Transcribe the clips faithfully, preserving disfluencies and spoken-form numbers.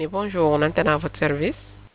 Guinée, bonjour, on entend à votre service.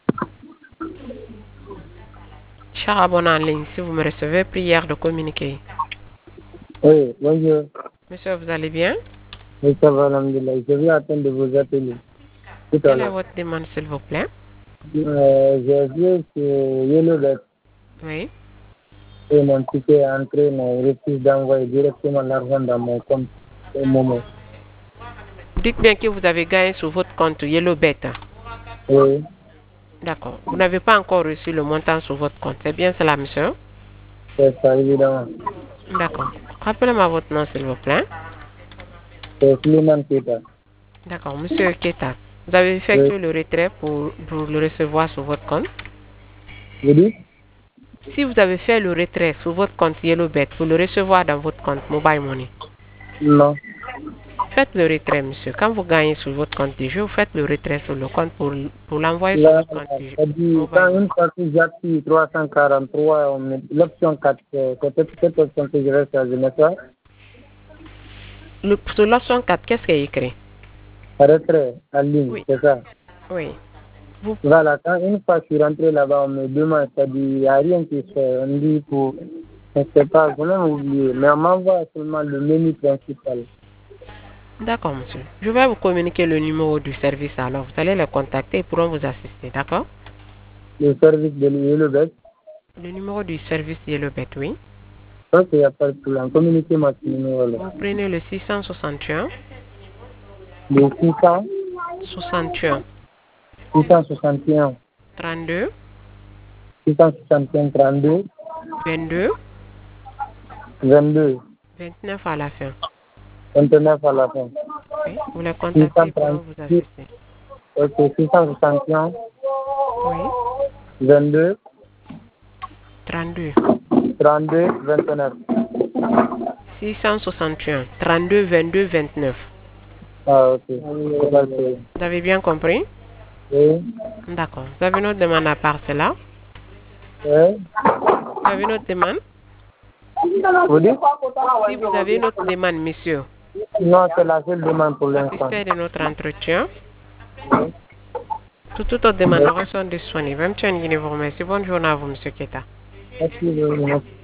Cher abonné en ligne, si vous me recevez, prière de communiquer. Oui, bonjour. Monsieur, vous allez bien? Oui, ça va, alhamdoulilah. Je vais attendre de vous appeler tout à Quelle est l'heure. votre demande, s'il vous plaît? Euh, j'ai vu sur YellowBet Oui. et mon ticket est entré, mais il refuse d'envoyer directement l'argent dans mon compte au moment. Dites bien que vous avez gagné sur votre compte YellowBet. Oui, D'accord. Vous n'avez pas encore reçu le montant sur votre compte. C'est bien cela, monsieur? c'est ça, évidemment. D'accord. Rappelez-moi votre nom, s'il vous plaît. C'est Suleiman Keita. D'accord. Monsieur Keta, vous avez Oui, effectué le retrait pour, pour le recevoir sur votre compte? vous dites? Si vous avez fait le retrait sur votre compte YellowBet pour le recevoir dans votre compte Mobile Money, Non. faites le retrait, monsieur. Quand vous gagnez sur votre compte du jeu, vous faites le retrait sur le compte pour, pour l'envoyer sur Là, votre compte du jeu. ça dit, Mobile quand Money. une fois que j'appuie trois cent quarante-trois, on met l'option quatre, euh, c'est peut-être cette option que je vais changer, mais ça, Le, sur l'option quatre, qu'est-ce qu'il y a écrit? retrait en ligne, Oui, c'est ça. oui. Vous, Voilà, quand une fois que je suis rentré là-bas, on me demande, c'est-à-dire, il n'y a rien qui se fait. On dit pour, je ne sais pas, je même oublié, mais on m'envoie seulement le menu principal. d'accord, monsieur. Je vais vous communiquer le numéro du service alors. Vous allez les contacter et ils pourront vous assister, d'accord? Le service de YellowBet, Le numéro du service YellowBet, oui. je pense qu'il n'y a pas de problème. Communiquez-moi ce numéro-là. Vous prenez le six cent soixante et un, Le six cents, soixante et un, six cent soixante et un, trente-deux, six cent soixante et un, trente-deux, vingt-deux, vingt-deux, vingt-neuf à la fin. vingt-neuf à la fin. Oui. Vous les contactez, ils pourront vous six cent trente-six, assister. ok, six cent soixante et un, Oui. vingt-deux, trente-deux. trente-deux, vingt-neuf. six cent soixante et un, trente-deux, vingt-deux, vingt-neuf. Ah, ok. C'est pas le problème. Vous avez bien compris? Oui. D'accord. Vous avez une autre demande à part cela? Oui. Vous avez une autre demande? Vous dites? Si vous avez une autre demande, monsieur, Non, c'est la seule demande pour l'instant. satisfait de notre entretien, toutes autres demandes sont disponibles. Même Guinée vous remercie. Bonne journée à vous, monsieur Keta. Merci,